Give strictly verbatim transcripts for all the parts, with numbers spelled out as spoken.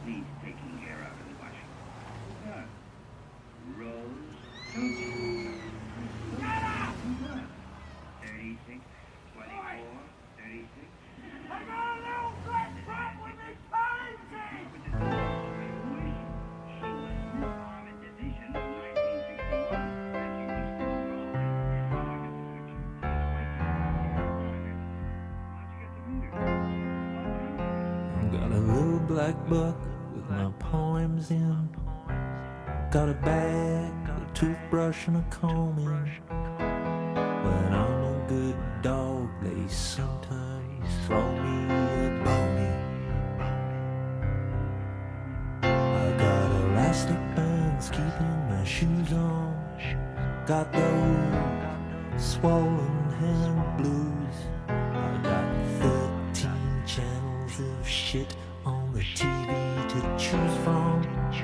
needs taking care of in Washington? Rose Susie. thirty-six, twenty-four, thirty-six. I got a little black truck with me pansy! She was Army Division of nineteen sixty-one, and she was still wrong. I've got a little black book with my poems in. Got a bag, a toothbrush and a comb in. When I'm a good dog, they sometimes throw me a bone. I got elastic bands keeping my shoes on. Got those swollen hand blues. I got thirteen channels of shit on the T V to choose from.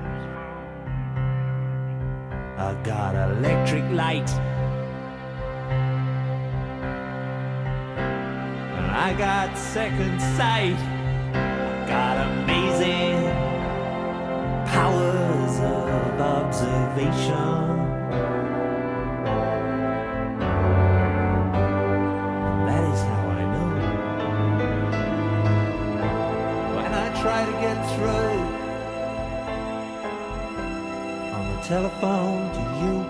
I got electric light, and I got second sight. I got amazing powers of observation. And that is how I know when I try to get through on the telephone to you.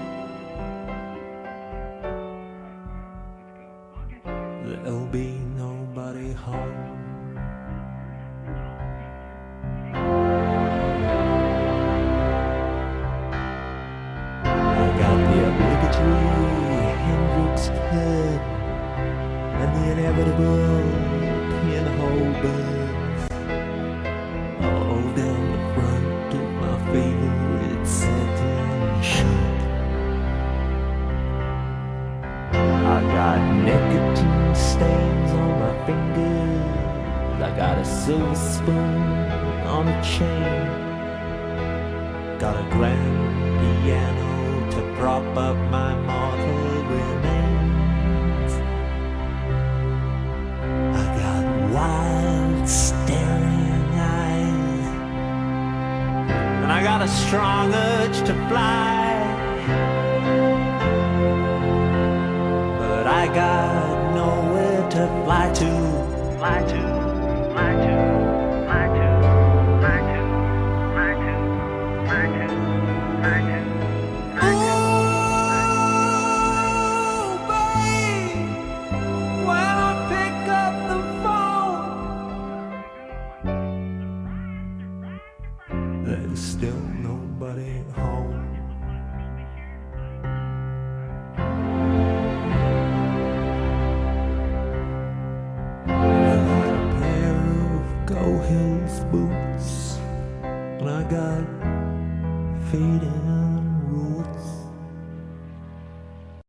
There'll be nobody home. I got the obligatory Hendrix pen and the inevitable pinhole buns all down the front of my favorite satin shirt. I got nicotine stains on my fingers. I got a silver spoon on a chain. Got a grand piano to prop up my mortal remains. I got wild staring eyes, and I got a strong urge to fly. But I got nowhere to fly to, fly to, fly to, fly to, fly to, fly to, fly to, fly to. Oh, babe, when I pick up the phone, there's still nobody home. Go Hills boots, and I got fading